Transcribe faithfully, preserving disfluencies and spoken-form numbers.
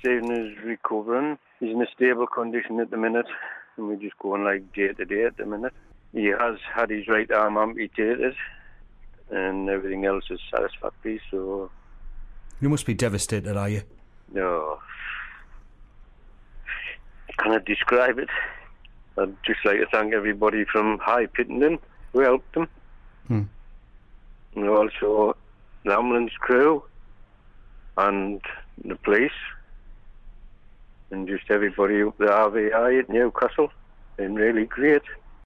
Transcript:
Stephen is recovering. He's in a stable condition at the minute, and we're just going like day to day at the minute. He has had his right arm amputated, and everything else is satisfactory, so... You must be devastated, are you? No. I cannot describe it. I'd just like to thank everybody from High Pittenden who helped him. Hmm. And also the ambulance crew and the police and just everybody up the R V I at Newcastle. Been really great.